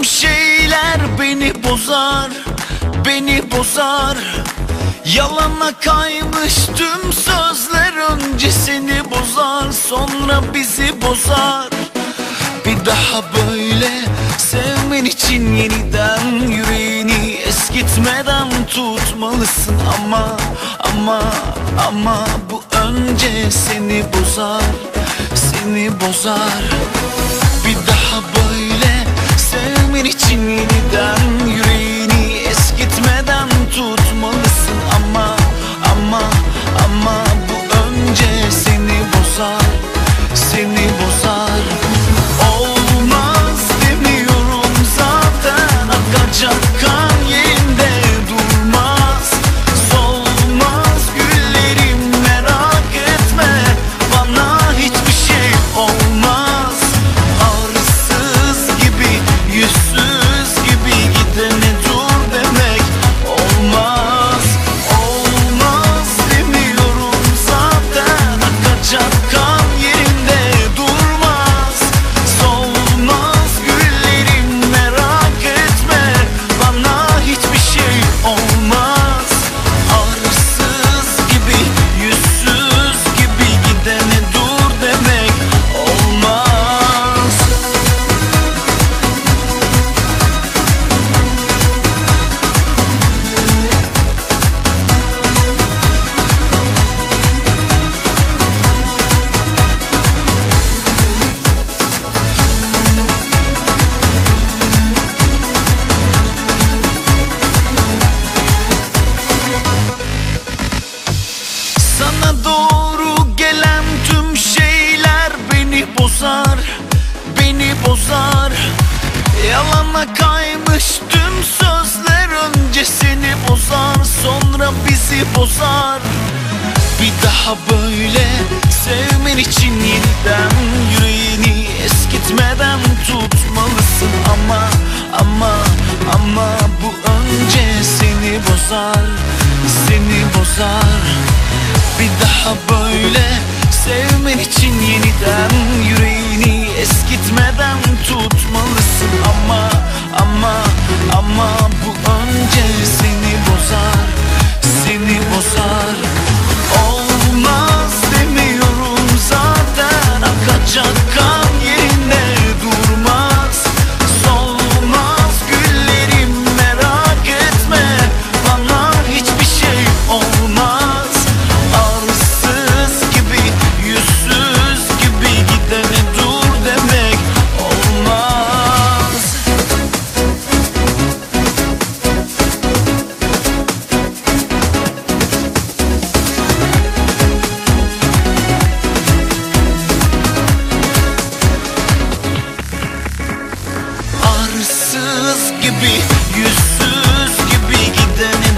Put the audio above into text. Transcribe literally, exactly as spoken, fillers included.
tüm şeyler beni bozar, beni bozar. Yalana kaymış tüm sözler önce seni bozar, sonra bizi bozar. Bir daha böyle sevmen için yeniden yüreğini eskitmeden tutmalısın. Ama ama ama bu önce seni bozar, seni bozar. Bir daha böyle sevmen için yeniden yüreğini eskitmeden tutmalısın. Ama ama ama bu önce seni bozar, seni bozar. Olmaz demiyorum zaten, akacak kan yerinde durmaz. Solmaz güllerim merak etme, bana hiçbir şey olmaz. Arsız gibi, yüzsüz gibi gidene dur demek olmaz. Olmaz demiyorum zaten, akacak kan yerinde durmaz. Solmaz güllerim merak etme, bana hiçbir şey olmaz. Arsız gibi, yüzsüz gibi gidene dur demek olmaz. Sana doğru gelen tüm şeyler beni bozar, beni bozar. Yalana kaymış tüm sözler önce seni bozar, sonra bizi bozar. Bir daha böyle sevmen için yeniden yüreğini eskitmeden tutmalısın. Ama ama ama bu önce seni bozar, seni bozar. Bir daha böyle sevmen için yeniden yüreğini eskitmeden tutmalısın. Ama ama ama bu önce seni bozar, seni bozar. Olmaz demiyorum zaten, akacak kan yerinde durmaz. Solmaz güllerim merak etme, bana hiçbir şey olmaz. Arsız gibi, yüzsüz gibi gidene dur demek olmaz. Arsız gibi, yüzsüz gibi gidene